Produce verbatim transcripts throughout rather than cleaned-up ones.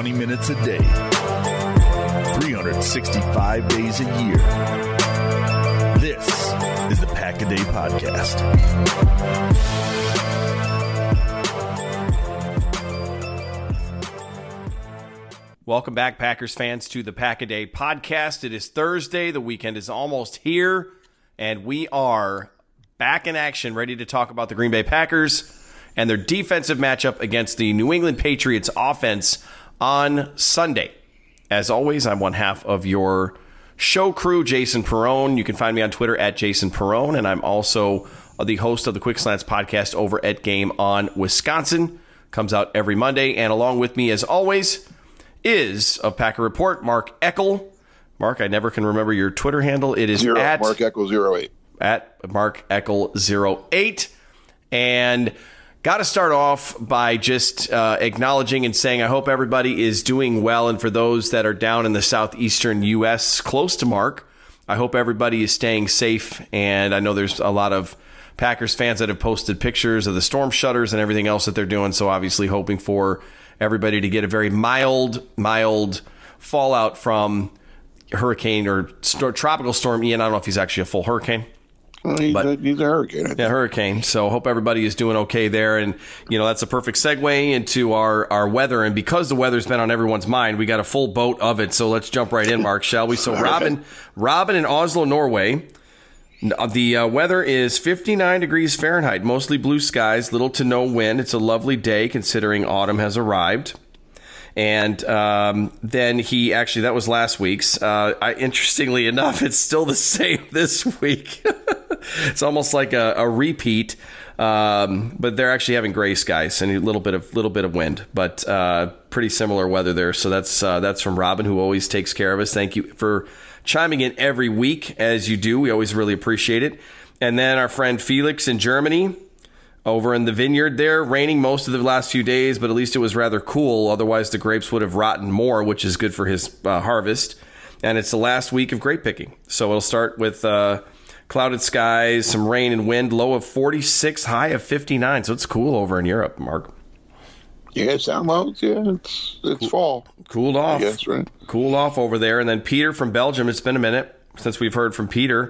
twenty minutes a day, three hundred sixty-five days a year. This is the Pack a Day Podcast. Welcome back, Packers fans, to the Pack a Day Podcast. It is Thursday. The weekend is almost here, and we are back in action, ready to talk about the Green Bay Packers and their defensive matchup against the New England Patriots offense on Sunday. As always, I'm one half of your show crew, Jason Perrone. You can find me on Twitter at Jason Perrone, and I'm also the host of the Quick Slants podcast over at Game on Wisconsin. Comes out every Monday, and along with me, as always, is of Packer Report, Mark Eckel. Mark, I never can remember your Twitter handle. It is Zero, at Mark Eckel zero eight. At Mark Eckel zero eight. And got to start off by just uh, acknowledging and saying I hope everybody is doing well. And for those that are down in the southeastern U S close to Mark, I hope everybody is staying safe. And I know there's a lot of Packers fans that have posted pictures of the storm shutters and everything else that they're doing. So obviously hoping for everybody to get a very mild, mild fallout from hurricane or st- tropical storm Ian. I don't know if he's actually a full hurricane. Well, he's, but, a, he's a hurricane. Yeah, hurricane. So hope everybody is doing okay there. And, you know, that's a perfect segue into our, our weather. And because the weather's been on everyone's mind, we got a full boat of it. So let's jump right in, Mark, shall we? So Robin, Robin in Oslo, Norway. The uh, weather is fifty-nine degrees Fahrenheit, mostly blue skies, little to no wind. It's a lovely day considering autumn has arrived. And um, then he actually, that was last week's. Uh, I, interestingly enough, it's still the same this week. It's almost like a, a repeat, um, but they're actually having gray skies and a little bit of little bit of wind, but uh, pretty similar weather there. So that's uh, that's from Robin, who always takes care of us. Thank you for chiming in every week as you do. We always really appreciate it. And then our friend Felix in Germany, over in the vineyard there, raining most of the last few days, but at least it was rather cool. Otherwise, the grapes would have rotten more, which is good for his uh, harvest. And it's the last week of grape picking. So it'll start with uh, clouded skies, some rain and wind, low of forty-six, high of fifty-nine. So it's cool over in Europe, Mark. Yeah, sound well. Yeah, it's it's cool. Fall. Cooled off. Yes, right. Cooled off over there. And then Peter from Belgium. It's been a minute since we've heard from Peter.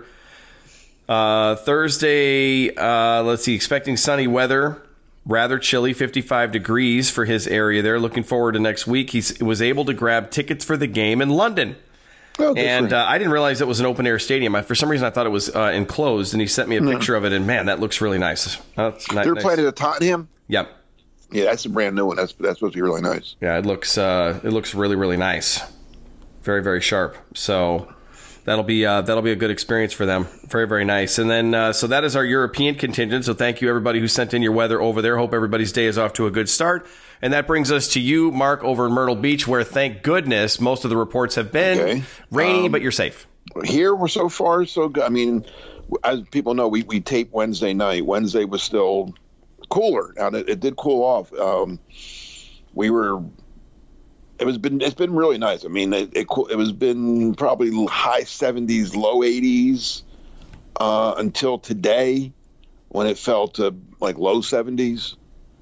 Uh, Thursday, uh, let's see, expecting sunny weather, rather chilly, fifty-five degrees for his area there. Looking forward to next week. He was able to grab tickets for the game in London. Oh, and uh, I didn't realize it was an open-air stadium. I, for some reason, I thought it was uh, enclosed, and he sent me a picture no. of it, and man, that looks really nice. That's They're nice. playing at Tottenham? Yep. Yeah, that's a brand new one. That's that's supposed to be really nice. Yeah, it looks uh, it looks really, really nice. Very, very sharp. So that'll be uh, that'll be a good experience for them. Very, very nice. And then uh, so that is our European contingent. So thank you everybody who sent in your weather over there. Hope everybody's day is off to a good start. And that brings us to you, Mark, over in Myrtle Beach, where thank goodness most of the reports have been okay. rainy, um, but you're safe. Here we're so far so good. I mean, as people know, we we tape Wednesday night. Wednesday was still cooler. Now it, it did cool off. Um, we were. It was been. It's been really nice. I mean, it it, it was been probably high seventies, low eighties uh, until today, when it fell to like low seventies.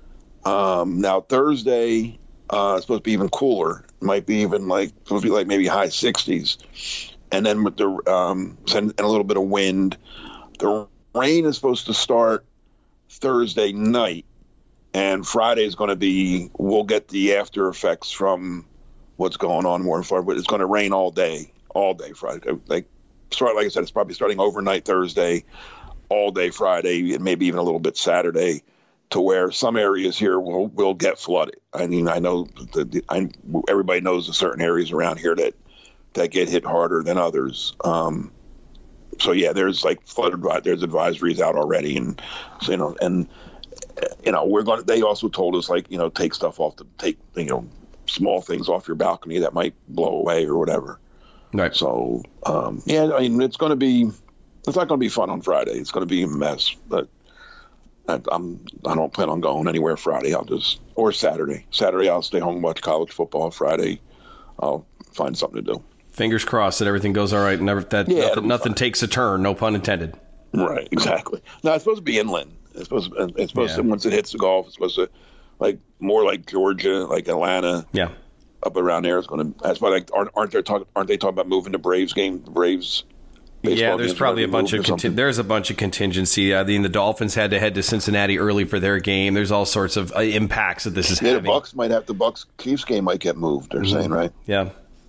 Um, now Thursday, uh, it's supposed to be even cooler. It might be even like supposed to be like maybe high sixties, and then with the um, and a little bit of wind. The rain is supposed to start Thursday night, and Friday is going to be, we'll get the after effects from what's going on more in Florida, but it's going to rain all day, all day Friday. Like, start, like I said, it's probably starting overnight Thursday, all day Friday, and maybe even a little bit Saturday, to where some areas here will, will get flooded. I mean, I know that I, everybody knows the certain areas around here that, that get hit harder than others. Um, So yeah, there's like flood advi- there's advisories out already, and so, you know, and you know, we're going. They also told us, like, you know, take stuff off the take you know small things off your balcony that might blow away or whatever. Right. So um, yeah, I mean, it's going to be it's not going to be fun on Friday. It's going to be a mess, but I, I'm I don't plan on going anywhere Friday. I'll just or Saturday. Saturday I'll stay home and watch college football. Friday I'll find something to do. Fingers crossed that everything goes all right and never, that yeah, nothing, nothing takes a turn, no pun intended. Right, exactly. No, it's supposed to be inland. It's supposed to, it's supposed yeah. to, once it hits the Gulf, it's supposed to, like, more like Georgia, like Atlanta. Yeah. up around there is going to. That's why like aren't aren't they talking aren't they talking about moving the Braves game? The Braves. Yeah, there's probably a bunch of conti- there's a bunch of contingency. I mean, the Dolphins had to head to Cincinnati early for their game. There's all sorts of uh, impacts that this is yeah, having. The Bucks might have the Bucks Chiefs game might get moved. They're mm-hmm. saying right. Yeah.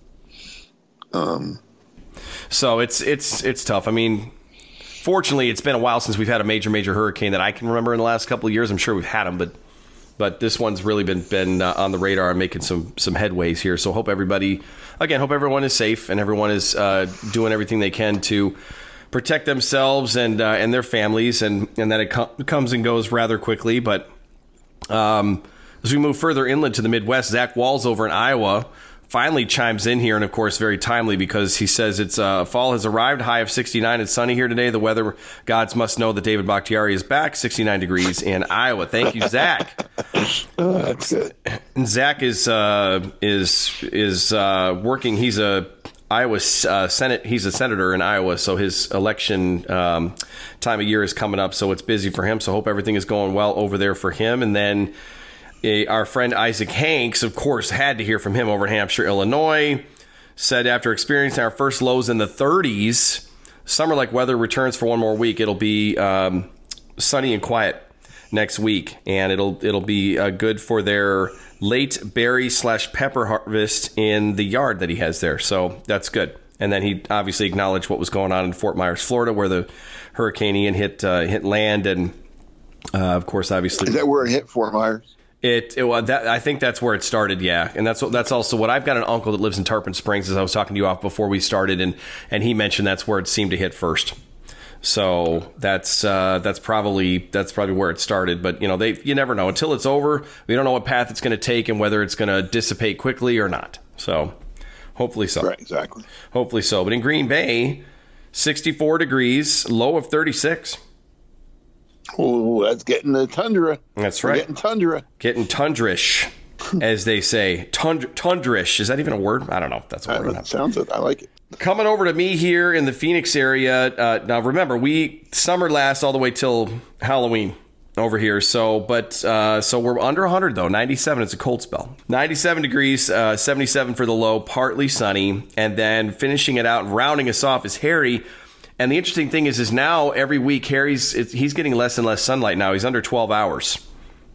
Um. So it's it's it's tough. I mean, fortunately, it's been a while since we've had a major major hurricane that I can remember in the last couple of years. I'm sure we've had them, but but this one's really been been uh, on the radar and making some some headways here. So hope everybody. Again, hope everyone is safe and everyone is uh, doing everything they can to protect themselves and uh, and their families, and, and that it com- comes and goes rather quickly. But um, as we move further inland to the Midwest, Zach Walls over in Iowa finally chimes in here, and of course very timely because he says it's uh, fall has arrived, high of sixty-nine and sunny here today. The weather gods must know that David Bakhtiari is back, sixty-nine degrees in Iowa. Thank you, Zach. Oh, that's good. And Zach is uh, is is uh, working. He's a Iowa uh, Senate. He's a senator in Iowa, so his election um, time of year is coming up. So it's busy for him. So hope everything is going well over there for him. And then uh, our friend Isaac Hanks, of course, had to hear from him over in Hampshire, Illinois. Said after experiencing our first lows in the thirties, summer-like weather returns for one more week. It'll be um, sunny and quiet next week, and it'll it'll be uh, good for their late berry slash pepper harvest in the yard that he has there. So that's good. And then he obviously acknowledged what was going on in Fort Myers, Florida, where the Hurricane Ian hit uh, hit land, and uh, of course, obviously, is that where it hit Fort Myers? It, it well, that I think that's where it started, yeah, and that's that's also what I've got an uncle that lives in Tarpon Springs, as I was talking to you off before we started, and and he mentioned that's where it seemed to hit first. So that's uh, that's probably that's probably where it started. But you know, they you never know until it's over. We don't know what path it's going to take and whether it's going to dissipate quickly or not. So hopefully so. Right, exactly. Hopefully so. But in Green Bay, sixty-four degrees, low of thirty-six. Oh, that's getting the tundra. That's We're right. Getting tundra. Getting tundrish, as they say. Tund- tundrish. Is that even a word? I don't know if that's a word or not. Sounds it. I like it. Coming over to me here in the Phoenix area. Uh, now, remember, we summer lasts all the way till Halloween over here. So, but uh, so we're under one hundred though. ninety-seven. It's a cold spell. ninety-seven degrees, uh, seventy-seven for the low. Partly sunny, and then finishing it out and rounding us off is Harry. And the interesting thing is, is now every week Harry's he's getting less and less sunlight now. He's under twelve hours.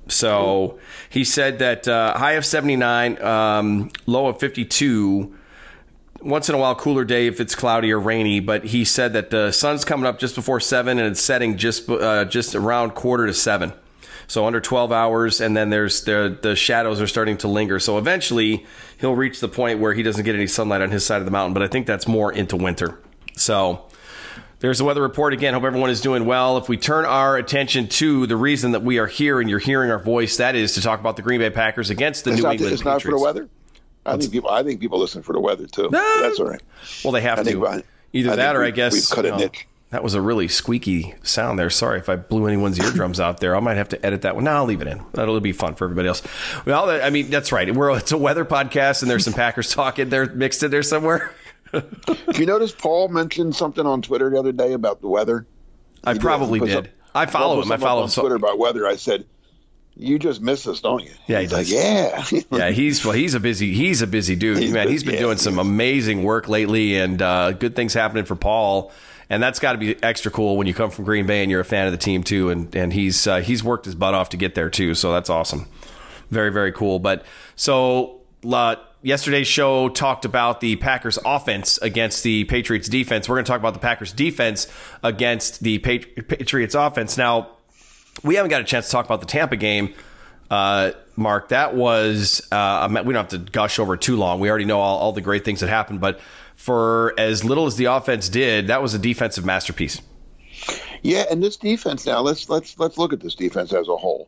So he said that uh, high of seventy-nine, um, low of fifty-two. Once in a while, cooler day if it's cloudy or rainy. But he said that the sun's coming up just before seven and it's setting just uh, just around quarter to seven. So under twelve hours, and then there's the the shadows are starting to linger. So eventually he'll reach the point where he doesn't get any sunlight on his side of the mountain. But I think that's more into winter. So there's the weather report again. Hope everyone is doing well. If we turn our attention to the reason that we are here and you're hearing our voice, that is to talk about the Green Bay Packers against the it's New not, England It's Patriots. not for the weather? I think people. I think people listen for the weather too. No. That's all right. Well, they have I to. Think, Either I that, or we, I guess we've cut you a know, niche. That was a really squeaky sound there. Sorry if I blew anyone's eardrums out there. I might have to edit that one. No, I'll leave it in. That'll be fun for everybody else. Well, I mean, that's right. We're it's a weather podcast, and there's some Packers talk in there mixed in there somewhere. Did you notice Paul mentioned something on Twitter the other day about the weather? I he probably did. did. I follow him. I follow him on Twitter about weather. I said, "You just miss us, don't you?" Yeah, he he's does. Like, yeah, yeah. He's well. He's a busy. He's a busy dude, he's man. Busy, he's been yeah, doing some is. amazing work lately, and uh, good things happening for Paul. And that's got to be extra cool when you come from Green Bay and you're a fan of the team too. And and he's uh, he's worked his butt off to get there too. So that's awesome. Very very cool. But so uh, yesterday's show talked about the Packers offense against the Patriots defense. We're going to talk about the Packers defense against the Patri- Patriots offense. Now, we haven't got a chance to talk about the Tampa game, uh, Mark. That was, uh, we don't have to gush over too long. We already know all, all the great things that happened. But for as little as the offense did, that was a defensive masterpiece. Yeah, and this defense now, let's let's let's look at this defense as a whole.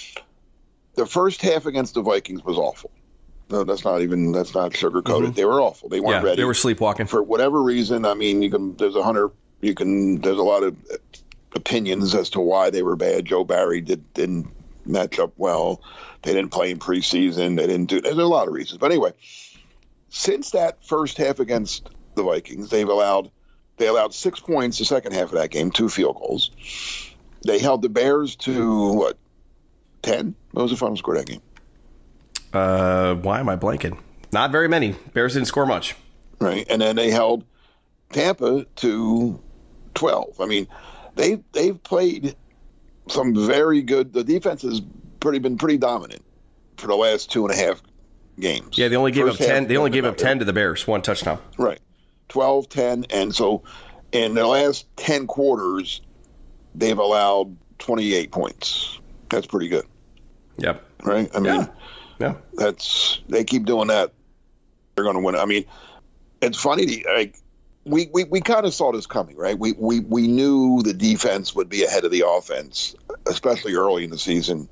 The first half against the Vikings was awful. No, that's not even that's not sugarcoated. Mm-hmm. They were awful. They weren't yeah, ready. They were sleepwalking for whatever reason. I mean, you can there's a hundred. You can there's a lot of opinions as to why they were bad. Joe Barry did didn't match up well. They didn't play in preseason. They didn't do. There's a lot of reasons. But anyway, since that first half against the Vikings, they've allowed they allowed six points the second half of that game, two field goals. They held the Bears to what? ten? What was the final score of that game? Uh, why am I blanking? Not very many. Bears didn't score much. Right. And then they held Tampa to twelve. I mean, they they've played some very good. The defense has pretty been pretty dominant for the last two and a half games. Yeah, they only gave First up ten. half, They only gave up about- ten to the Bears. One touchdown. Right. twelve, ten, and so in the last ten quarters, they've allowed twenty-eight points. That's pretty good. Yep. Right? I mean, Yeah. Yeah. that's they keep doing that, they're going to win. I mean, it's funny. To, like we we, we kind of saw this coming, right? We, we we knew the defense would be ahead of the offense, especially early in the season,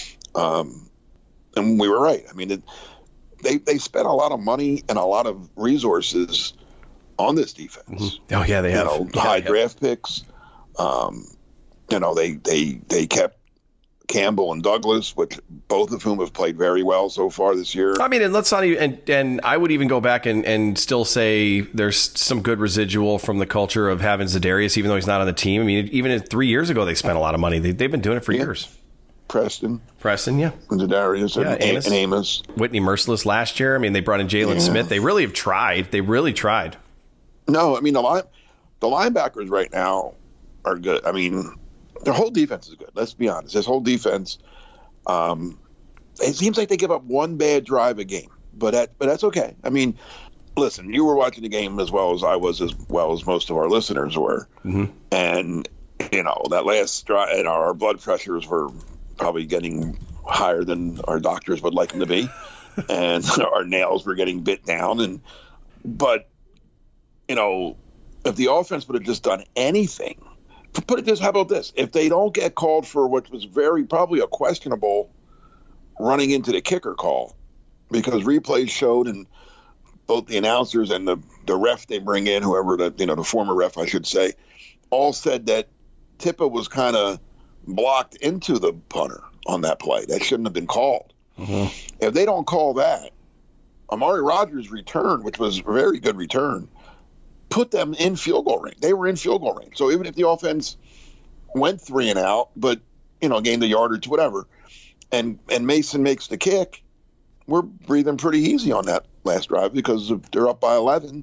um, and we were right. I mean, it, they they spent a lot of money and a lot of resources on this defense. Oh yeah, they You have know, Yeah, high they have. draft picks. Um, you know, they they they kept Campbell and Douglas, which both of whom have played very well so far this year. I mean, and let's not even, and, and I would even go back and, and still say there's some good residual from the culture of having Za'Darius, even though he's not on the team. I mean, even three years ago, they spent a lot of money. They, they've been doing it for Yeah. years. Preston, Preston, yeah. and Za'Darius, Yeah, and, Amos. and Amos. Whitney Merciless last year. I mean, they brought in Jalen Yeah. Smith. They really have tried. They really tried. No, I mean the line, the linebackers right now are good. I mean, their whole defense is good. Let's be honest. This whole defense, um, it seems like they give up one bad drive a game, but that, but that's okay. I mean, listen, you were watching the game as well as I was, as well as most of our listeners were, Mm-hmm. and you know that last drive, and our blood pressures were probably getting higher than our doctors would like them to be, and our nails were getting bit down, and but. You know, if the offense would have just done anything, put it this, how about this? If they don't get called for what was very probably a questionable running into the kicker call, because replays showed, and both the announcers and the, the ref they bring in, whoever the, you know, the former ref, I should say, all said that Tippa was kind of blocked into the punter on that play. That shouldn't have been called. Mm-hmm. If they don't call that, Amari Rogers' return, which was a very good return, put them in field goal range. They were in field goal range. So even if the offense went three and out, but, you know, gained a yard or two, whatever, and and Mason makes the kick, we're breathing pretty easy on that last drive because of, they're up by eleven.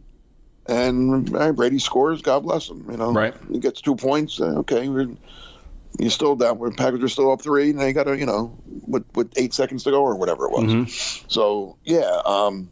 And uh, Brady scores, God bless him. You know, Right. He gets two points. Uh, okay, we're, you're still down. We're Packers are still up three, and they got to, you know, with, with eight seconds to go or whatever it was. Mm-hmm. So, yeah. Um,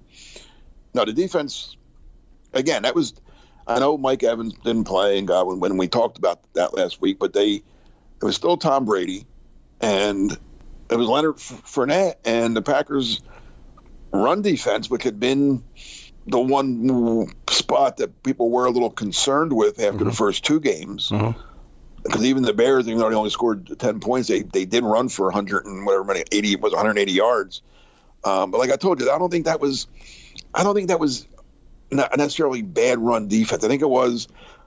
no, the defense... Again, that was, I know Mike Evans didn't play and Godwin when we talked about that last week, but they, it was still Tom Brady and it was Leonard Fournette and the Packers run defense, which had been the one spot that people were a little concerned with after Mm-hmm. the first two games. Mm-hmm. Because even the Bears, even though they only scored ten points, they, they did run for one hundred and whatever many, eighty, was one hundred eighty yards. Um, but like I told you, I don't think that was, I don't think that was, not necessarily bad run defense. I think it was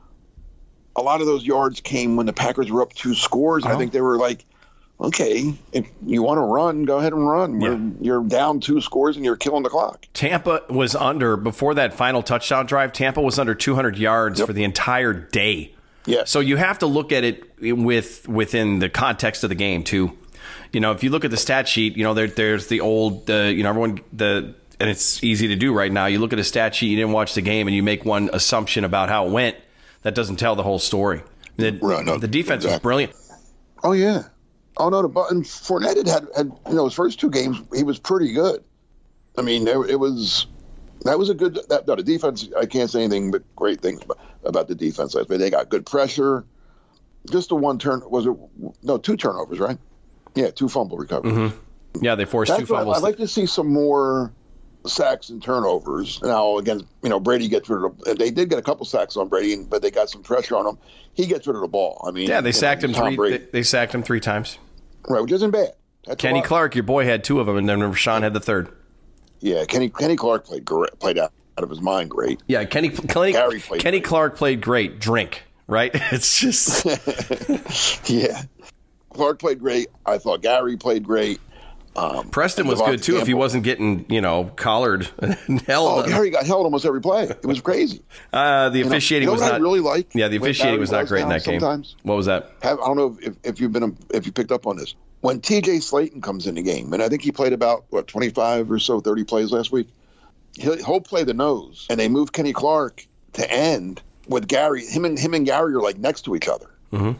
a lot of those yards came when the Packers were up two scores. And Oh. I think they were like, okay, if you want to run, go ahead and run. Yeah. We're, you're down two scores and you're killing the clock. Tampa was under, before that final touchdown drive, Tampa was under two hundred yards Yep. for the entire day. Yeah. So you have to look at it with within the context of the game too. You know, if you look at the stat sheet, you know there, there's the old, uh, you know, everyone the and it's easy to do right now. You look at a stat sheet, you didn't watch the game, and you make one assumption about how it went. That doesn't tell the whole story. The, Right, no, the defense was exactly. brilliant. Oh yeah. Oh no, the button Fournette had, had had you know his first two games he was pretty good. I mean, there, it was that was a good that no, the defense. I can't say anything but great things about, about the defense. But they got good pressure. Just the one turn was it? No, two turnovers, right? Yeah, two fumble recoveries. Mm-hmm. Yeah, they forced That's two what fumbles. I'd like to see some more sacks and turnovers. Now, again, you know, Brady gets rid of. They did get a couple sacks on Brady, but they got some pressure on him. He gets rid of the ball. I mean, yeah, they you sacked know, him Tom three. Brady. They, they sacked him three times. Right, which isn't bad. That's a Kenny lot. Clark, your boy, had two of them, and then Rashawn had the third. Yeah, Kenny Kenny Clark played great, played out, out of his mind great. Yeah, Kenny Kenny, Gary played Kenny great. Clark played great. Drink, right? It's just Yeah, Clark played great. I thought Gary played great. Um, Preston was Devontae good too if he Campbell. wasn't getting, you know, collared and Oh, held. Gary got held almost every play. It was crazy. uh, the You know- officiating you know was what not I really like. Yeah, the when officiating Gary was not goes great in down that game. sometimes? What was that? Have, I don't know if, if you've been if you picked up on this. When T J Slayton comes in the game, and I think he played about what twenty-five or so, thirty plays last week. he'll, he'll play the nose, and they move Kenny Clark to end with Gary. Him and him and Gary are like next to each other. Mm-hmm.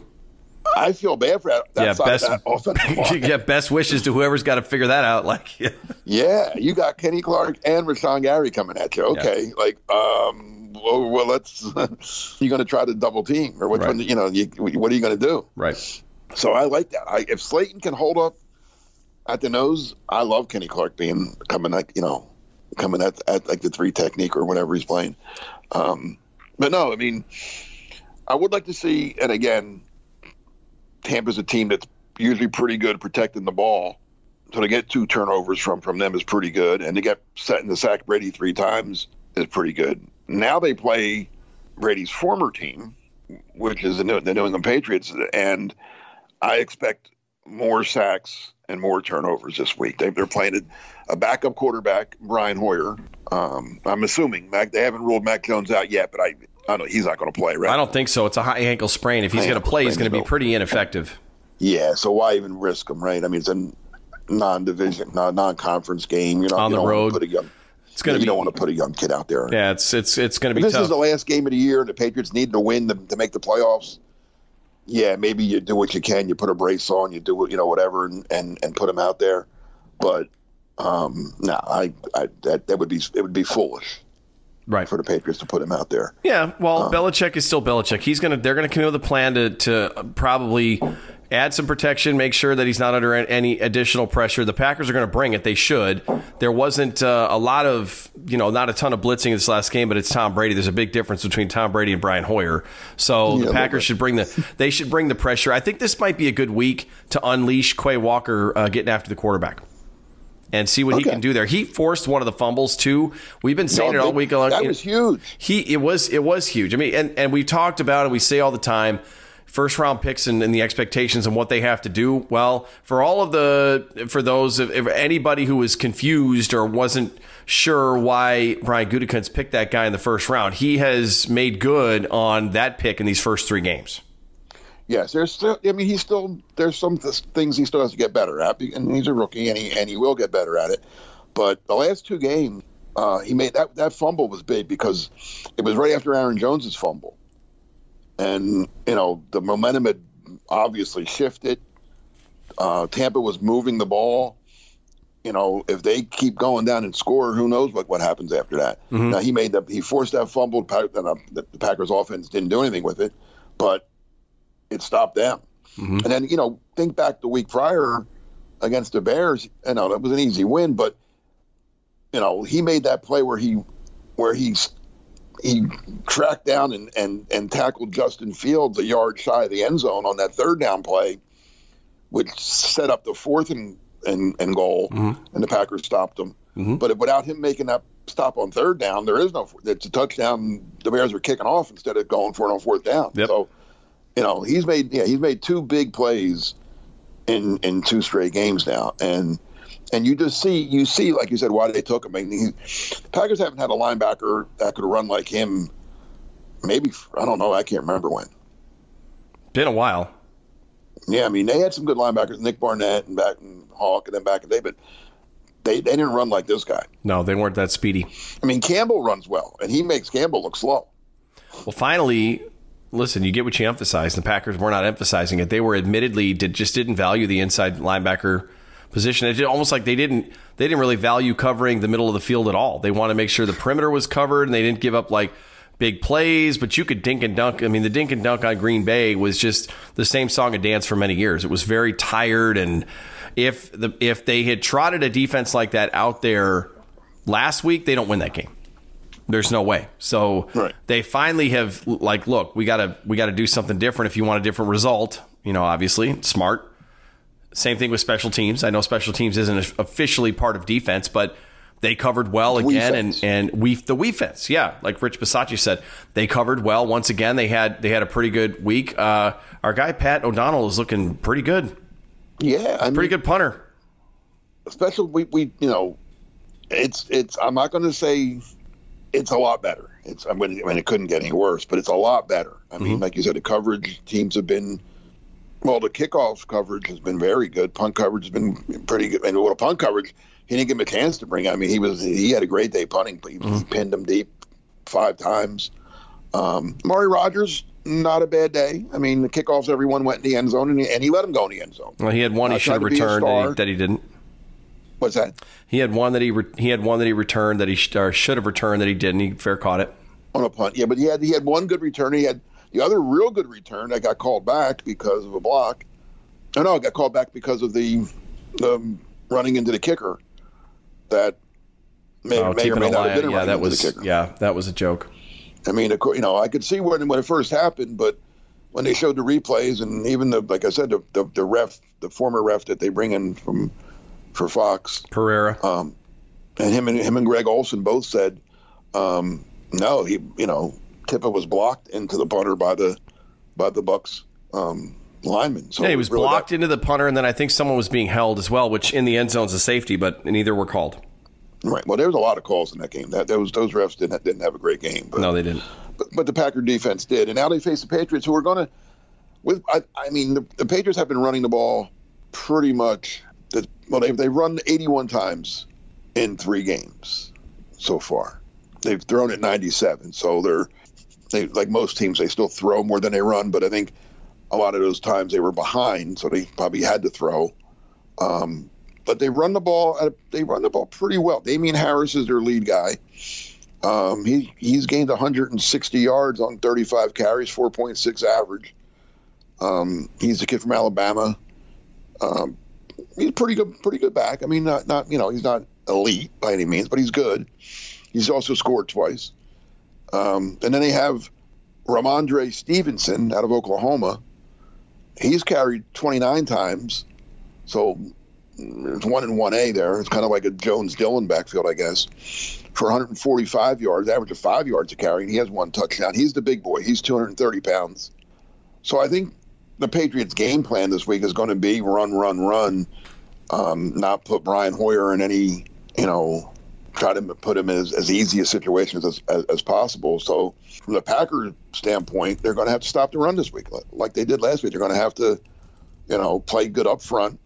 I feel bad for that, that yeah, side best, of that offensive line. Yeah, best wishes to whoever's got to figure that out. Like, yeah. yeah, you got Kenny Clark and Rashawn Gary coming at you. Okay, yeah. like, um, well, well let's. You're going to try to double team, or which right. one? You know, you, what are you going to do? Right. So I like that. I, if Slayton can hold up at the nose, I love Kenny Clark being coming like you know, coming at, at like the three technique or whatever he's playing. Um, but no, I mean, I would like to see, and again. Tampa's a team that's usually pretty good protecting the ball. So to get two turnovers from, from them is pretty good. And to get set in the sack Brady three times is pretty good. Now they play Brady's former team, which is the New, the New England Patriots. And I expect more sacks and more turnovers this week. They, they're playing a, a backup quarterback, Brian Hoyer. Um, I'm assuming Mac, they haven't ruled Mac Jones out yet, but I I don't know, he's not going to play, right? I don't think so. It's a high ankle sprain. If he's going to play, he's going to be pretty ineffective. Yeah, so why even risk him, right? I mean, it's a non-division, non-conference game. You know, on you the don't road. Want to put a young, it's going to. You be, don't want to put a young kid out there. Yeah, it's it's it's going to be. If this tough. is the last game of the year, and the Patriots need to win to, to make the playoffs. Yeah, maybe you do what you can. You put a brace on. You do you know whatever, and and, and put him out there. But um, no, I, I that that would be it would be foolish. Right. For the Patriots to put him out there. Yeah, well, um, Belichick is still Belichick. He's gonna they're gonna come in with a plan to to probably add some protection, make sure that he's not under any additional pressure. The Packers are going to bring it. They should. There wasn't uh, a lot of, you know, not a ton of blitzing in this last game, but it's Tom Brady. There's a big difference between Tom Brady and Brian Hoyer. So yeah, the Packers should bring the they should bring the pressure. I think this might be a good week to unleash Quay Walker uh, getting after the quarterback. And see what okay. he can do there. He forced one of the fumbles too. We've been saying no, it all week long. That was huge. He it was it was huge. I mean, and, and we've talked about it. We say all the time, first round picks and, and the expectations and what they have to do. Well, for all of the for those if, if anybody who was confused or wasn't sure why Brian Gutekunst picked that guy in the first round, he has made good on that pick in these first three games. Yes, there's still. I mean, he's still. There's some th- things he still has to get better at, and he's a rookie, and he and he will get better at it. But the last two games, uh, he made that that fumble was big because it was right after Aaron Jones's fumble, and you know the momentum had obviously shifted. Uh, Tampa was moving the ball. You know, if they keep going down and score, who knows what, what happens after that? Mm-hmm. Now he made that. He forced that fumble. The Packers' offense didn't do anything with it, but it stopped them. Mm-hmm. And then, you know, think back the week prior against the Bears. You know, that was an easy win, but, you know, he made that play where he where he's, he tracked down and, and, and tackled Justin Fields a yard shy of the end zone on that third down play, which set up the fourth and, and, and goal, mm-hmm. and the Packers stopped him. Mm-hmm. But without him making that stop on third down, there is no – it's a touchdown. The Bears were kicking off instead of going for it on fourth down. Yep. So, you know, he's made yeah he's made two big plays in in two straight games now, and and you just see you see like you said why they took him. I mean, he, the Packers haven't had a linebacker that could run like him. Maybe I don't know. I can't remember when. Been a while. Yeah, I mean they had some good linebackers, Nick Barnett and back and Hawk, and then back in the day, but they they didn't run like this guy. No, they weren't that speedy. I mean Campbell runs well, and he makes Campbell look slow. Well, finally. Listen, you get what you emphasize. The Packers were not emphasizing it. They were admittedly did just didn't value the inside linebacker position. It's almost like they didn't they didn't really value covering the middle of the field at all. They want to make sure the perimeter was covered, and they didn't give up like big plays. But you could dink and dunk. I mean, the dink and dunk on Green Bay was just the same song and dance for many years. It was very tired, and if the if they had trotted a defense like that out there last week, they don't win that game. There's no way. So right. They finally have like, look, we gotta we gotta do something different if you want a different result. You know, obviously, smart. Same thing with special teams. I know special teams isn't officially part of defense, but they covered well again, and and we the defense, yeah, like Rich Bisaccia said, they covered well once again. They had they had a pretty good week. Uh, our guy Pat O'Donnell is looking pretty good. Yeah, I mean, pretty good punter. Especially we we you know, it's it's. I'm not going to say. It's a lot better. It's I mean, I mean, it couldn't get any worse, but it's a lot better. I mean, mm-hmm. like you said, the coverage teams have been Well, the kickoff coverage has been very good. Punt coverage has been pretty good. And well, the punt coverage, he didn't give him a chance to bring. I mean, he was he had a great day punting. He, mm-hmm. he pinned him deep five times. Um, Amari Rodgers, not a bad day. I mean, the kickoffs, everyone went in the end zone, and he, and he let him go in the end zone. Well, he had one uh, he should have returned that he, that he didn't. What's that? He had one that he re- he had one that he returned that he sh- or should have returned that he didn't. He fair caught it on a punt. Yeah, but he had he had one good return. He had the other real good return that got called back because of a block. No, no, it got called back because of the um, running into the kicker. That may, oh, may or may not have been yeah, that was the kicker. Yeah, that was a joke. I mean, you know, I could see when when it first happened, but when they showed the replays and even the like I said, the the, the ref, the former ref that they bring in from for Fox, Pereira, um, and him and him and Greg Olson both said, um, no, he you know, Tippett was blocked into the punter by the by the Bucs um, lineman. So yeah, he was really blocked that, into the punter, and then I think someone was being held as well, which in the end zone's a safety, but neither were called. Right. Well, there was a lot of calls in that game. That those those refs didn't didn't have a great game. But, no, they didn't. But, but the Packer defense did, and now they face the Patriots, who are going to. With I, I mean, the, the Patriots have been running the ball pretty much. The, well, they've they've run eighty-one times in three games so far. They've thrown it ninety-seven, so they're they like most teams they still throw more than they run. But I think a lot of those times they were behind, so they probably had to throw. Um, But they run the ball. They run the ball pretty well. Damian Harris is their lead guy. Um, he he's gained one hundred sixty yards on thirty-five carries, four point six average. Um, he's a kid from Alabama. Um, he's pretty good, pretty good back. I mean, not not you know he's not elite by any means, but he's good. He's also scored twice. Um, and then they have Ramondre Stevenson out of Oklahoma. He's carried twenty-nine times, so. It's one and one A there. It's kind of like a Jones-Dillon backfield, I guess, for one hundred forty-five yards, average of five yards a carry, and he has one touchdown. He's the big boy. He's two hundred thirty pounds. So I think the Patriots' game plan this week is going to be run, run, run, um, not put Brian Hoyer in any, you know, try to put him in as, as easy a situations as, as, as possible. So from the Packers' standpoint, they're going to have to stop the run this week, like they did last week. They're going to have to, you know, play good up front.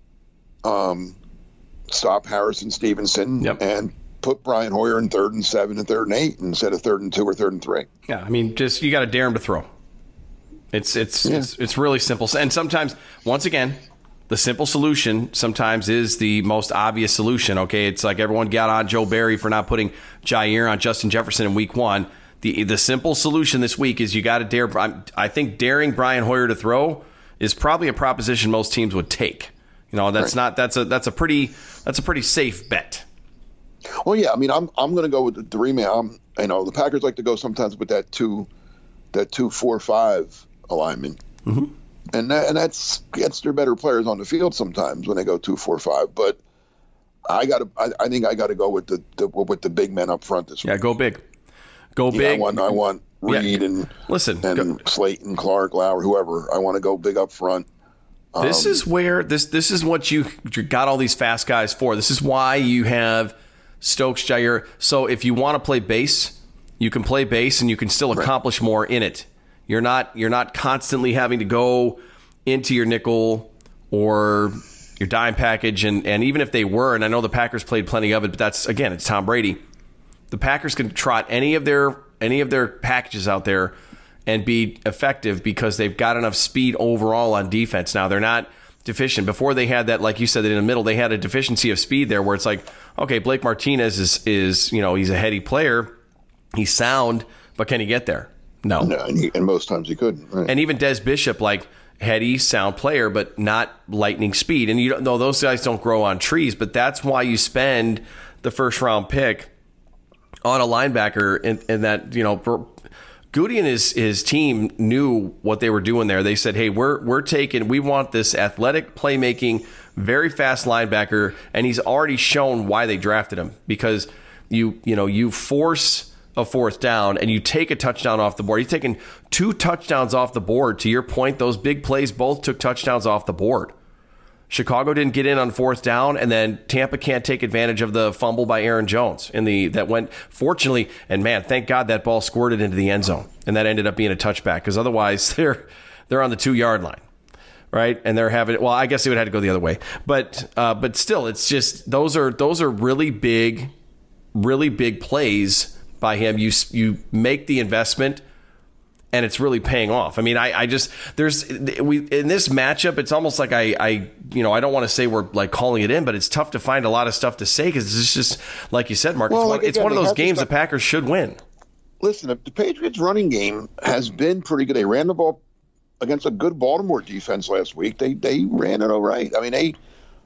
Um, stop Harrison Stevenson yep. and put Brian Hoyer in third and seven and third and eight instead of third and two or third and three. Yeah, I mean, just you got to dare him to throw. It's it's, yeah. it's it's really simple. And sometimes, once again, the simple solution sometimes is the most obvious solution. Okay, it's like everyone got on Joe Barry for not putting Jair on Justin Jefferson in week one. The the simple solution this week is you got to dare. I think daring Brian Hoyer to throw is probably a proposition most teams would take. You know, that's right. not that's a that's a pretty that's a pretty safe bet. Well, yeah, I mean, I'm I'm going to go with the three man. I'm, you know, the Packers like to go sometimes with that two, that two four five alignment, mm-hmm. and that, and that's gets their better players on the field sometimes when they go two four five. But I got to I, I think I got to go with the, the with the big men up front this week. Yeah, go big, go yeah, big. I want I want Reed yeah. and listen and go. Slayton, Clark, Lauer, whoever. I want to go big up front. This um, is where this this is what you, you got all these fast guys for. This is why you have Stokes, Jair. So if you want to play base, you can play base and you can still accomplish right. more in it. You're not you're not constantly having to go into your nickel or your dime package, and, and even if they were, and I know the Packers played plenty of it, but that's again, it's Tom Brady. The Packers can trot any of their any of their packages out there and be effective because they've got enough speed overall on defense. Now, they're not deficient. Before they had that, like you said, that in the middle, they had a deficiency of speed there where it's like, okay, Blake Martinez is, is you know, he's a heady player. He's sound, but can he get there? No. No, and, he, and most times he couldn't. Right. And even Des Bishop, like, heady, sound player, but not lightning speed. And you don't know, those guys don't grow on trees, but that's why you spend the first round pick on a linebacker and, and that, you know, Goody and his, his team knew what they were doing there. They said, hey, we're we're taking, we want this athletic, playmaking, very fast linebacker, and he's already shown why they drafted him. Because you you know, you force a fourth down and you take a touchdown off the board. He's taken two touchdowns off the board. To your point, those big plays both took touchdowns off the board. Chicago didn't get in on fourth down, and then Tampa can't take advantage of the fumble by Aaron Jones in the that went fortunately, and man, thank God that ball squirted into the end zone, and that ended up being a touchback because otherwise they're they're on the two yard line, right? And they're having well, I guess they would have to go the other way, but uh, but still, it's just those are those are really big, really big plays by him. You you make the investment, and it's really paying off. I mean, I, I just there's we in this matchup, it's almost like I I you know I don't want to say we're like calling it in, but it's tough to find a lot of stuff to say because it's just like you said, Mark. Well, it's like one, it's again, one of they those have to games stop- the Packers should win. Listen, the Patriots' running game has been pretty good. They ran the ball against a good Baltimore defense last week. They they ran it all right. I mean, they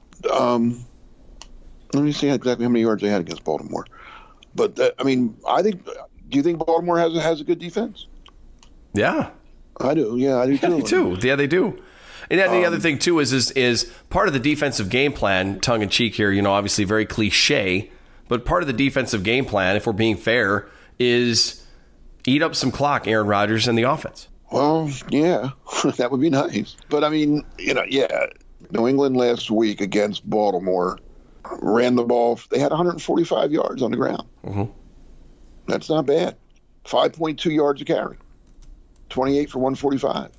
um, let me see exactly how many yards they had against Baltimore. But uh, I mean, I think. Do you think Baltimore has a, has a good defense? Yeah, I do. Yeah, I do too. Yeah, they do. Yeah, they do. And then the Um, other thing too is is is part of the defensive game plan. Tongue in cheek here, you know, obviously very cliche, but part of the defensive game plan, if we're being fair, is eat up some clock, Aaron Rodgers and the offense. Well, yeah, that would be nice. But I mean, you know, yeah, New England last week against Baltimore ran the ball. They had one hundred forty-five yards on the ground. Mm-hmm. That's not bad. five point two yards a carry, twenty-eight for one forty-five.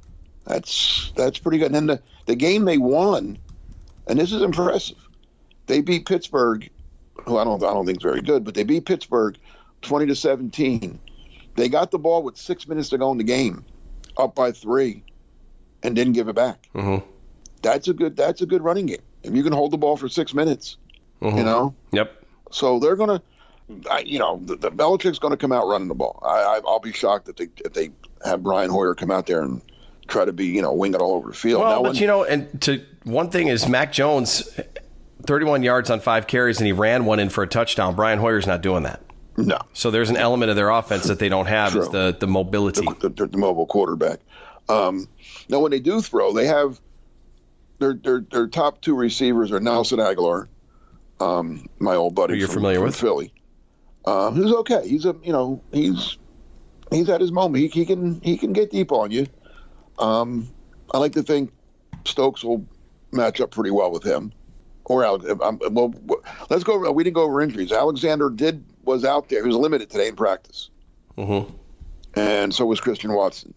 That's that's pretty good. And then the, the game they won, and this is impressive. They beat Pittsburgh, who I don't I don't think is very good, but they beat Pittsburgh twenty to seventeen. They got the ball with six minutes to go in the game, up by three, and didn't give it back. Mm-hmm. That's a good. That's a good running game. If you can hold the ball for six minutes, Mm-hmm. you know. Yep. So they're gonna, I, you know, the, the Belichick's gonna come out running the ball. I, I, I'll be shocked if they if they have Brian Hoyer come out there and try to be, you know, wing it all over the field. Well, Now, but when- you know, and to one thing is Mac Jones, thirty-one yards on five carries, and he ran one in for a touchdown. Brian Hoyer's not doing that. no, So there's an element of their offense that they don't have is True. the the mobility. the, the, the mobile quarterback. Um, now, when they do throw, they have their their their top two receivers are Nelson Aguilar, um, my old buddy Who you're from, familiar from with? Philly. Uh, who's okay. He's a you know he's he's at his moment. He, he can he can get deep on you. Um, I like to think Stokes will match up pretty well with him. Or Alex, um, well, let's go. We didn't go over injuries. Alexander did was out there. He was limited today in practice, Mm-hmm. and so was Christian Watson.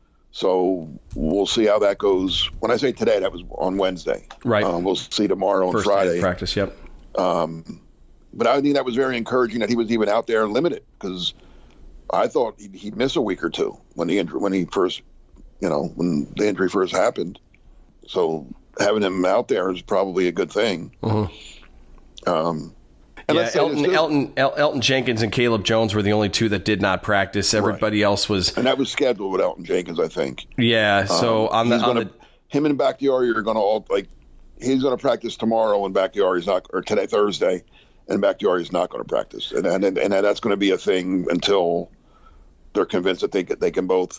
So we'll see how that goes. When I say today, that was on Wednesday. Right. Um, we'll see tomorrow and First day Friday. of practice. Yep. Um, but I think that was very encouraging that he was even out there limited because I thought he'd, he'd miss a week or two when the injury when he first, you know, when the injury first happened. So having him out there is probably a good thing. Mm-hmm. Um, and Yeah, let's say Elton, this too, Elton, El- Elton Jenkins and Caleb Jones were the only two that did not practice. Everybody else was. and that was scheduled with Elton Jenkins, I think. Yeah. So Um, on the he's on gonna, the him and Bakhtiari are going to all like he's going to practice tomorrow, and Bakhtiari's not, or today Thursday, and Bakhtiari's not going to practice, and and and that's going to be a thing until they're convinced that they can, they can both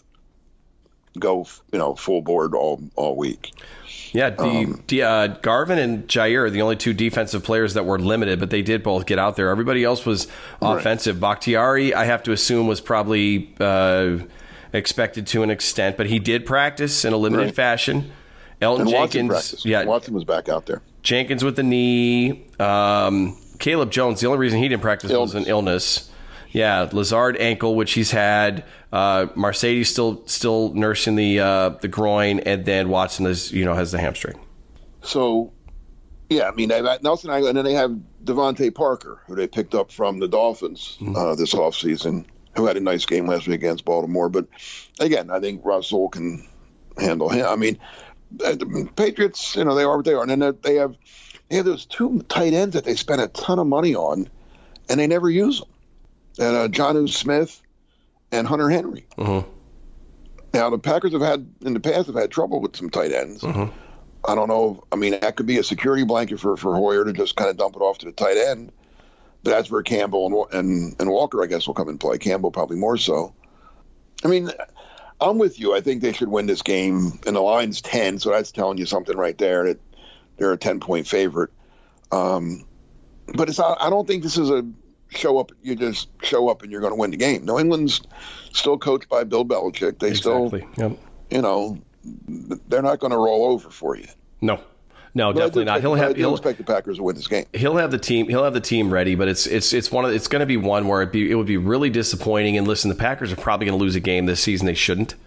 go, you know, full board all all week. yeah, the, um, the, uh, Garvin and Jair are the only two defensive players that were limited, but they did both get out there. Everybody else was Right. offensive. Bakhtiari, I have to assume, was probably uh, expected to an extent, but he did practice in a limited Right. fashion. Elton And Watson Jenkins, practiced. yeah, Watson was back out there. Jenkins with the knee. Um, Caleb Jones, the only reason he didn't practice was an Illness. illness. Yeah, Lazard ankle, which he's had. Uh, Mercedes still still nursing the uh, the groin, and then Watson is you know has the hamstring. So, yeah, I mean, they've got Nelson Aguilar, and then they have Devontae Parker, who they picked up from the Dolphins uh, this offseason, who had a nice game last week against Baltimore. But again, I think Russell can handle him. I mean, the Patriots, you know, they are what they are. And then they have they have those two tight ends that they spent a ton of money on, and they never use them. And uh, Jonnu Smith and Hunter Henry. Mm-hmm. Now, the Packers have had, in the past, have had trouble with some tight ends. Mm-hmm. I don't know. I mean, that could be a security blanket for, for Hoyer to just kind of dump it off to the tight end. But that's where Campbell and, and and Walker, I guess, will come and play. Campbell probably more so. I mean, I'm with you. I think they should win this game. And the line's ten, so that's telling you something right there that they're a ten-point favorite. Um, but it's not, I don't think this is a show up. You just show up and you're going to win the game. New England's still coached by Bill Belichick. They Exactly. still, Yep. you know, they're not going to roll over for you. No, no, But I definitely do not. expect- He'll but I have do he'll, expect the Packers to win this game. he'll have the team. He'll have the team ready, but it's it's it's one of it's going to be one where it be it would be really disappointing. And listen, the Packers are probably going to lose a game this season they shouldn't.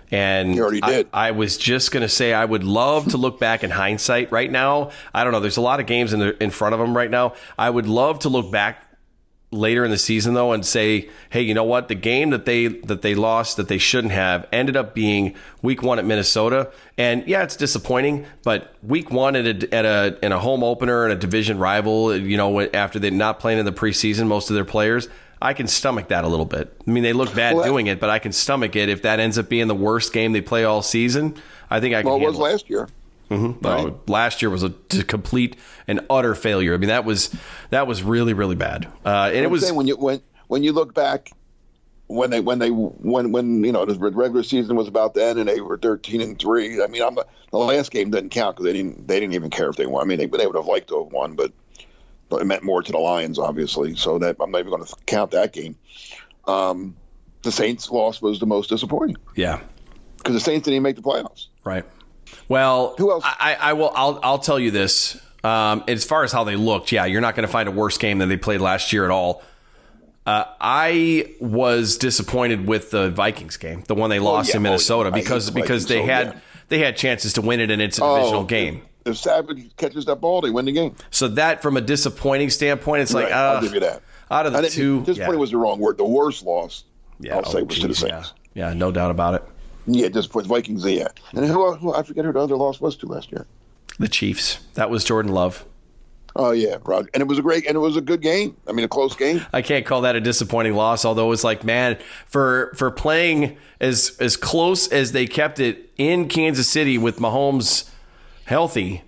And You already did. I, I was just going to say I would love to look back in hindsight right now. I don't know. There's a lot of games in the, in front of them right now. I would love to look back later in the season though and say, hey, you know what? The game that they that they lost that they shouldn't have ended up being week one at Minnesota. And yeah, it's disappointing, but week one at a at a in a home opener and a division rival, you know, after they're not playing in the preseason, most of their players, I can stomach that a little bit. I mean, they look bad well, doing it, but I can stomach it if that ends up being the worst game they play all season. I think I can. Well, it was handle it. last year. Mm-hmm. Right. Uh, last year was a complete and utter failure. I mean, that was that was really really bad. Uh, and I'm it was saying when you when when you look back when they when they when when you know the regular season was about to end and they were thirteen and three. I mean, I'm, the last game didn't count because they didn't they didn't even care if they won. I mean, they they would have liked to have won, but but it meant more to the Lions, obviously. So that I'm not even going to count that game. Um, the Saints loss was the most disappointing. Yeah, because the Saints didn't even make the playoffs. Right. Well, who else? I, I will. I'll. I'll tell you this. Um, as far as how they looked, yeah, you're not going to find a worse game than they played last year at all. Uh, I was disappointed with the Vikings game, the one they lost oh, yeah. in Minnesota, oh, yeah. because because they so, had yeah. they had chances to win it, and it's a divisional oh, game. If, if Savage catches that ball, they win the game. So that, from a disappointing standpoint, it's right. like uh, I'll give you that. Out of the two, disappointing yeah. was the wrong word. The worst loss, yeah, I'll oh, say, was geez, to the Saints. Yeah. yeah, no doubt about it. Yeah, disappointing. Vikings, yeah. And who, who I forget who the other loss was to last year. The Chiefs. That was Jordan Love. Oh yeah, Roger. And it was a great, and it was a good game. I mean, a close game. I can't call that a disappointing loss, although it was like, man, for for playing as as close as they kept it in Kansas City with Mahomes healthy,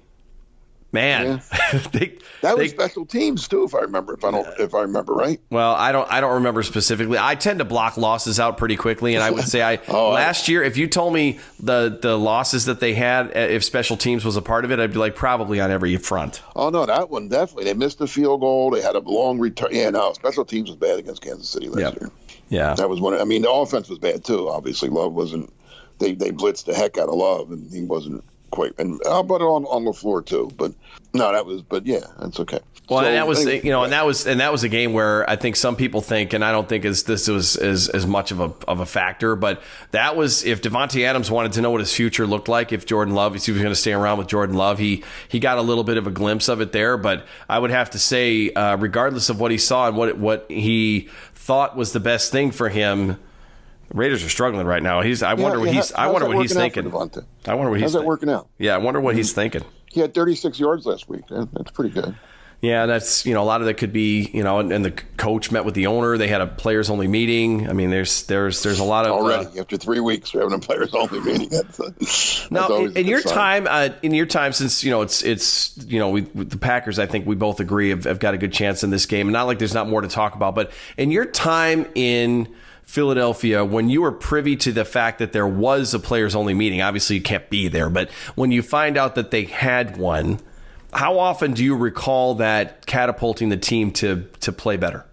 man. Yeah. they, that was they, special teams too, if I remember. If I don't, if I remember right. Well, I don't. I don't remember specifically. I tend to block losses out pretty quickly, and I would say I oh, last year, if you told me the the losses that they had, if special teams was a part of it, I'd be like, probably on every front. Oh no, that one definitely. They missed the field goal. They had a long return. Yeah, no, special teams was bad against Kansas City last yep. year. Yeah, that was one. I mean, the offense was bad too. Obviously, Love wasn't. They they blitzed the heck out of Love, and he wasn't quite. And I'll put it on on LaFleur too. But no, that was. But yeah, that's okay. Well, so, and that was anyway, you know, and that was and that was a game where I think some people think, and I don't think as this was as as much of a of a factor, but that was if Devontae Adams wanted to know what his future looked like, if Jordan Love, if he was going to stay around with Jordan Love, he he got a little bit of a glimpse of it there. But I would have to say, uh, regardless of what he saw and what what he thought was the best thing for him, the Raiders are struggling right now. He's I yeah, wonder what yeah, he's I wonder what he's thinking. I wonder what he's how's that working out? Yeah, I wonder what mm-hmm. he's thinking. He had thirty-six yards last week. That's pretty good. Yeah, that's, you know, a lot of that could be, you know, and, and the coach met with the owner. They had a players only meeting. I mean, there's there's there's a lot of already uh, after three weeks we're having a players only meeting. That's, uh, that's now in, in your sign. time, uh, in your time since you know it's it's you know we the Packers, I think we both agree have, have got a good chance in this game. And not like there's not more to talk about, but in your time in Philadelphia, when you were privy to the fact that there was a players only meeting, obviously you can't be there, but when you find out that they had one. How often do you recall that catapulting the team to to play better?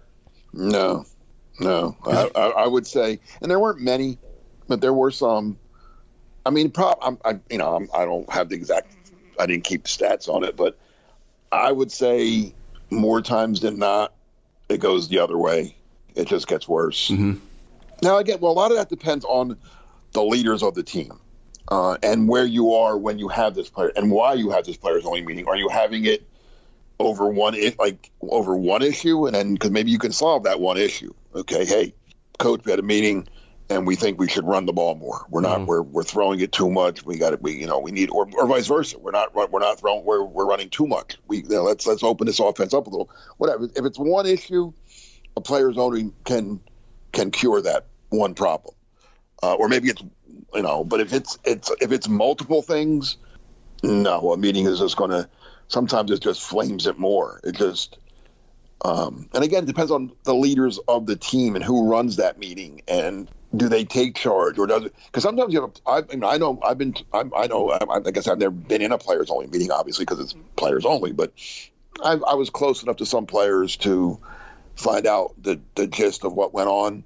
No, no. I, I, I would say, and there weren't many, but there were some. I mean, prob, I'm, I, you know, I'm, I don't have the exact. I didn't keep stats on it, but I would say more times than not, it goes the other way. It just gets worse. Mm-hmm. Now, again, well, a lot of that depends on the leaders of the team. Uh, and where you are when you have this player, and why you have this players only meeting. Are you having it over one, like over one issue, and then because maybe you can solve that one issue? Okay, hey, coach, we had a meeting, and we think we should run the ball more. We're not. Mm-hmm. We're we're throwing it too much. We got it. We you know we need, or, or vice versa. We're not. We're not throwing. We're we're running too much. We you know, let's let's open this offense up a little. Whatever. If it's one issue, a players only can can cure that one problem, uh, or maybe it's. You know, but if it's it's if it's multiple things, no, a meeting is just going to. Sometimes it just flames it more. It just, um, and again, it depends on the leaders of the team and who runs that meeting, and do they take charge or does it? Because sometimes you have. A, I, I, mean, I know I've been. I, I know. I, I guess I've never been in a players only meeting, obviously, because it's players only. But I, I was close enough to some players to find out the the gist of what went on,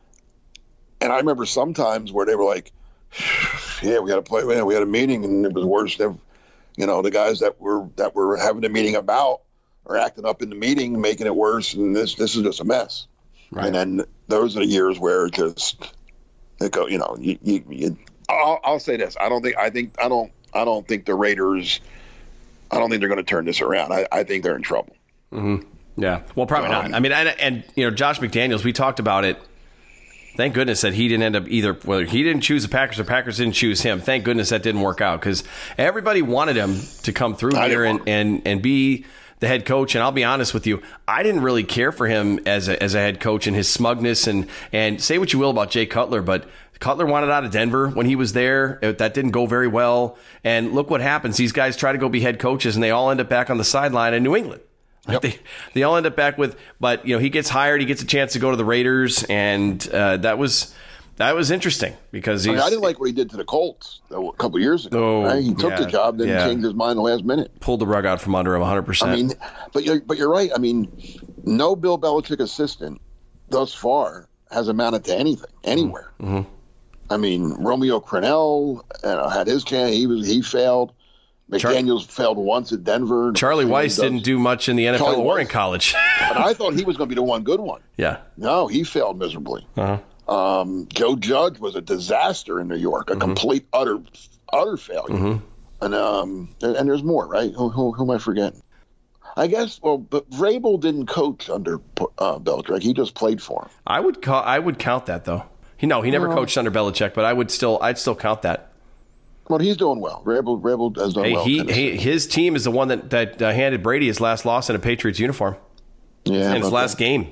and I remember sometimes where they were like. Yeah, we had a play. We had a meeting, and it was worse than, you know, the guys that were that were having a meeting about are acting up in the meeting, making it worse, and this this is just a mess. Right. And then those are the years where it just it go, you know, you, you, you I'll, I'll say this: I don't think I think I don't I don't think the Raiders. I don't think they're going to turn this around. I, I think they're in trouble. Mm-hmm. Yeah, well, probably um, not. I mean, and, and you know, Josh McDaniels. We talked about it. Thank goodness that he didn't end up either. Whether he didn't choose the Packers or Packers didn't choose him. Thank goodness that didn't work out because everybody wanted him to come through I here and, and, and be the head coach. And I'll be honest with you, I didn't really care for him as a, as a head coach and his smugness. And, and say what you will about Jay Cutler, but Cutler wanted out of Denver when he was there. That didn't go very well. And look what happens. These guys try to go be head coaches, and they all end up back on the sideline in New England. Like Yep. they, they all end up back with, but you know, he gets hired, he gets a chance to go to the Raiders, and uh, that was that was interesting because he's, I, mean, I didn't like what he did to the Colts a couple years ago. Oh, right? He took yeah, the job, then yeah. changed his mind the last minute. pulled the rug out from under him one hundred percent. I mean, but you're but you're right. I mean, no Bill Belichick assistant thus far has amounted to anything anywhere. Mm-hmm. I mean, Romeo Crennel uh, had his chance. He was he failed. McDaniels failed once at Denver. Charlie Weiss didn't do much in the N F L Charlie or in Weiss. college. But I thought he was going to be the one good one. Yeah. No, he failed miserably. Uh-huh. Um, Joe Judge was a disaster in New York, a Mm-hmm. complete, utter, utter failure. Mm-hmm. And um, and, and there's more, right? Who, who, who am I forgetting? I guess. Well, but Vrabel didn't coach under uh, Belichick. He just played for him. I would call, I would count that though. He no, he never Well, coached under Belichick, but I would still I'd still count that. Well, he's doing well. Vrabel, Vrabel has done Hey, well. he, in he his team is the one that that uh, handed Brady his last loss in a Patriots uniform yeah, in his okay. last game.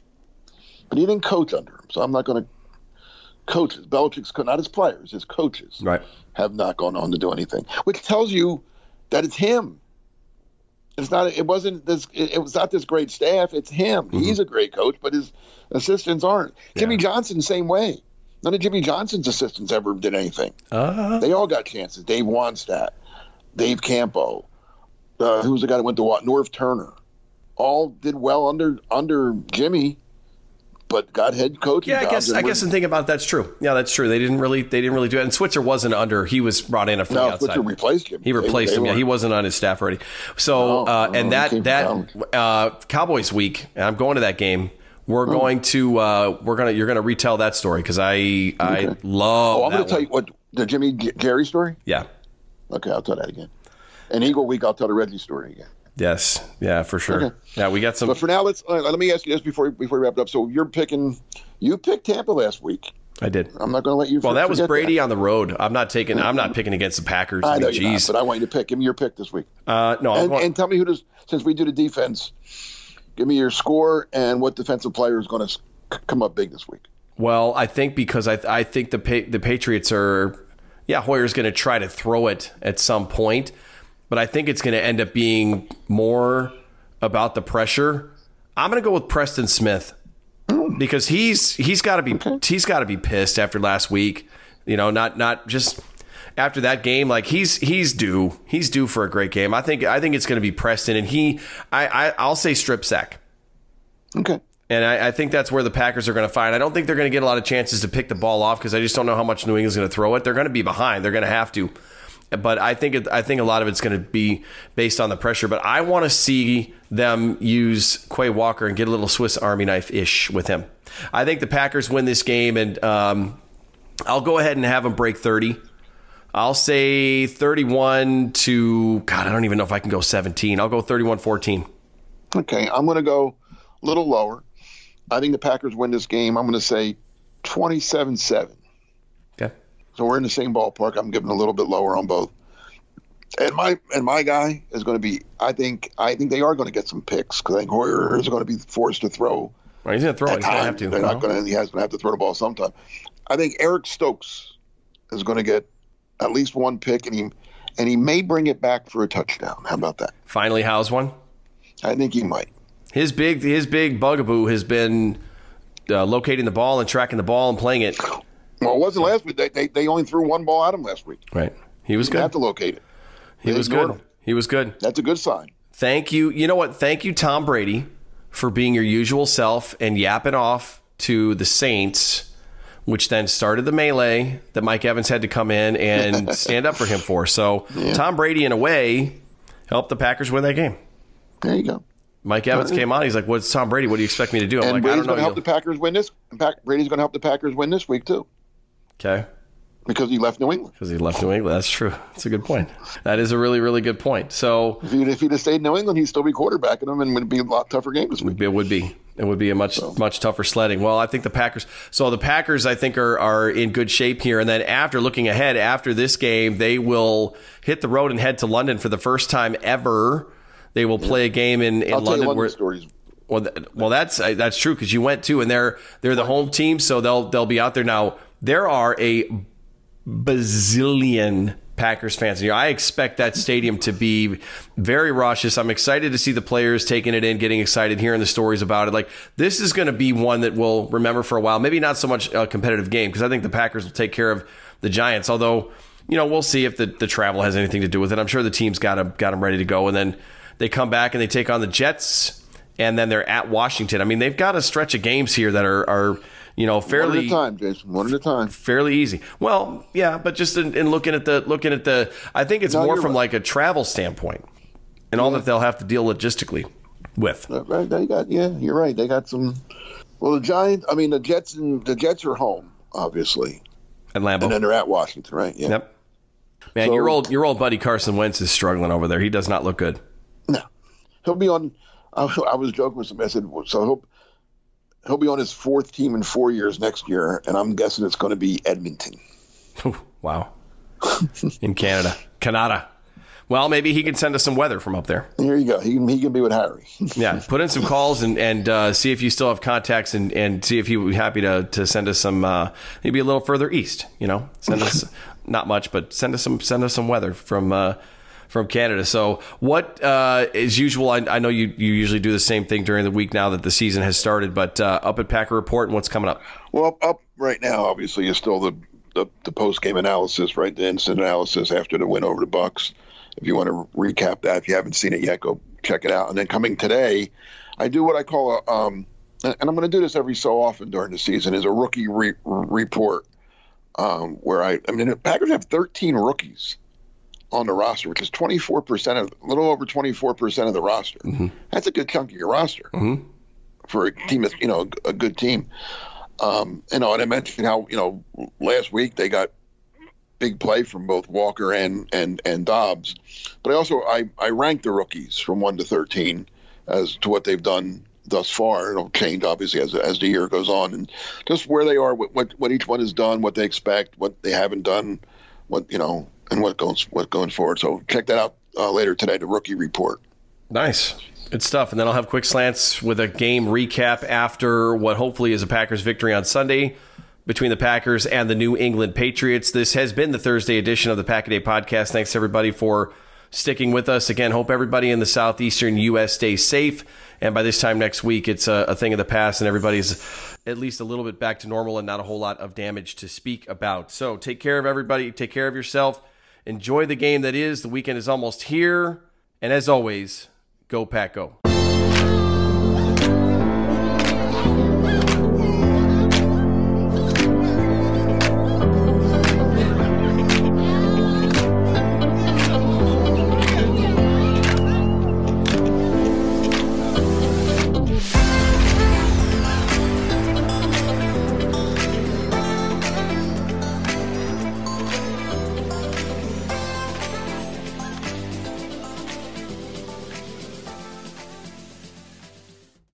But he didn't coach under him, so I'm not going to. Coaches, Belichick's not his players, his coaches Right. have not gone on to do anything, which tells you that it's him. It's not. It wasn't this. It, it was not this great staff. It's him. Mm-hmm. He's a great coach, but his assistants aren't. Jimmy Johnson, same way. None of Jimmy Johnson's assistants ever did anything. Uh, They all got chances. Dave Wanstatt, Dave Campo, uh, who was the guy that went to what? Norv Turner. All did well under under Jimmy, but got head coaching yeah, I jobs guess and I were- guess the thing about that's true. Yeah, that's true. They didn't really they didn't really do it. And Switzer wasn't under. He was brought in from the No, outside. Switzer replaced him. He replaced They- they him. Yeah, weren't- he wasn't on his staff already. So, No, uh, no, and he that came that down. uh, Cowboys week, and I'm going to that game. We're Oh. going to uh, we're gonna you're gonna retell that story because I I Okay. love. Oh, I'm that going to tell one. you what the Jimmy G- Jerry story. Yeah. Okay, I'll tell that again. And Eagle Week, I'll tell the Reggie story again. Yes. Yeah. For sure. Okay. Yeah. We got some. But for now, let's uh, let me ask you this before before we wrap it up. So you're picking, you picked Tampa last week. I did. I'm not going to let you. Well, that was forget Brady that. on the road. I'm not taking. I'm not picking against the Packers. I I know mean, you're not, geez. but I want you to pick. Give me your pick this week. Uh, no. I'm And, going, and tell me who does. Since we do the defense, give me your score and what defensive player is going to come up big this week. Well, I think because I I think the pa- the Patriots are, yeah, Hoyer's going to try to throw it at some point, but I think it's going to end up being more about the pressure. I'm going to go with Preston Smith because he's he's got to be he's got to be pissed after last week. You know, not not just after that game. Like he's he's due he's due for a great game. I think I think it's going to be Preston, and he I, I I'll say strip sack. Okay. And I, I think that's where the Packers are going to find. I don't think they're going to get a lot of chances to pick the ball off because I just don't know how much New England's going to throw it. They're going to be behind. They're going to have to. But I think it, I think a lot of it's going to be based on the pressure. But I want to see them use Quay Walker and get a little Swiss Army knife-ish with him. I think the Packers win this game, and um, I'll go ahead and have them break thirty. I'll say thirty-one to, God, I don't even know if I can go seventeen. I'll go thirty-one fourteen. Okay, I'm going to go a little lower. I think the Packers win this game. I'm going to say twenty-seven seven. Okay. So we're in the same ballpark. I'm giving a little bit lower on both. And my and my guy is going to be. I think I think they are going to get some picks because I think Hoyer is going to be forced to throw. Well, he's going to throw it. at He's going to have times. to. They're Well, not going to. He has going to have to throw the ball sometime. I think Eric Stokes is going to get at least one pick, and he and he may bring it back for a touchdown. How about that? Finally house one. I think he might. His big his big bugaboo has been uh, locating the ball and tracking the ball and playing it. Well, it wasn't last week. They, they they only threw one ball at him last week. Right. He was You have good. to locate it. He They was ignored good. him. He was good. That's a good sign. Thank you. You know what? Thank you, Tom Brady, for being your usual self and yapping off to the Saints, which then started the melee that Mike Evans had to come in and stand up for him for. So Yeah. Tom Brady, in a way, helped the Packers win that game. There you go. Mike Evans came on. He's like, "What's Tom Brady? What do you expect me to do?" I'm And like, "I Brady's don't know." going to help you." the Packers win this. In fact, Brady's going to help the Packers win this week too. Okay. Because he left New England. Because he left New England. That's true. That's a good point. That is a really, really good point. So if he'd, if he'd have stayed in New England, he'd still be quarterbacking them, and it would be a lot tougher game this week. It would be. It would be a much, so. much tougher sledding. Well, I think the Packers. So the Packers, I think, are are in good shape here. And then after looking ahead, after this game, they will hit the road and head to London for the first time ever. They will play a game in, in I'll London. Tell you where, stories. Well, well, that's that's true because you went too, and they're they're the home team, so they'll they'll be out there now. There are a bazillion Packers fans. You know, I expect that stadium to be very raucous. I'm excited to see the players taking it in, getting excited, hearing the stories about it. Like, this is going to be one that we'll remember for a while. Maybe not so much a competitive game because I think the Packers will take care of the Giants. Although, you know, we'll see if the, the travel has anything to do with it. I'm sure the team's got them, got them ready to go. And then they come back and they take on the Jets, and then they're at Washington. I mean, they've got a stretch of games here that are are you know, fairly one at a time, Jason. One at a time. Fairly easy. Well, yeah, but just in, in looking at the looking at the, I think it's no, more from right. like a travel standpoint, and yeah. all that they'll have to deal logistically with. Right, they got yeah, you're right. They got some. Well, the Giants. I mean, the Jets and the Jets are home, obviously, and Lambeau, and then they're at Washington, right? Yeah. Yep. Man, so, your old your old buddy Carson Wentz is struggling over there. He does not look good. No, he'll be on. I, I was joking with him. I said, so I hope. He'll be on his fourth team in four years next year, and I'm guessing it's going to be Edmonton. Ooh, wow. In Canada. Canada. Well, maybe he can send us some weather from up there. Here you go. He can, he can be with Harry. Yeah, put in some calls and, and uh, see if you still have contacts and, and see if he would be happy to, to send us some, uh, maybe a little further east, you know. Send us, not much, but send us some send us some weather from uh, from Canada. So what, uh, as usual, I, I know you, you usually do the same thing during the week now that the season has started, but uh, up at Packer Report and what's coming up? Well, up, up right now, obviously, is still the, the, the post-game analysis, right? The instant analysis after the win over the Bucs. If you want to recap that, if you haven't seen it yet, go check it out. And then coming today, I do what I call a, um, and I'm going to do this every so often during the season, is a rookie re- report um, where I, I mean, the Packers have thirteen rookies on the roster, which is twenty-four percent of, a little over twenty-four percent of the roster. Mm-hmm. That's a good chunk of your roster mm-hmm. for a team that's, you know, a good team. Um, you know, and I mentioned how, you know, last week they got big play from both Walker and, and, and Dobbs. But I also, I, I ranked the rookies from one to thirteen as to what they've done thus far. It'll change, obviously, as as the year goes on. And just where they are, what, what, what each one has done, what they expect, what they haven't done, what, you know, and what goes what going forward. So check that out uh, later today, the rookie report. Nice. Good stuff. And then I'll have quick slants with a game recap after what hopefully is a Packers victory on Sunday between the Packers and the New England Patriots. This has been the Thursday edition of the Pack-A-Day Podcast. Thanks, everybody, for sticking with us. Again, hope everybody in the southeastern U S stays safe. And by this time next week, it's a, a thing of the past and everybody's at least a little bit back to normal and not a whole lot of damage to speak about. So take care of everybody. Take care of yourself. Enjoy the game that is. The weekend is almost here. And as always, go Pack Go.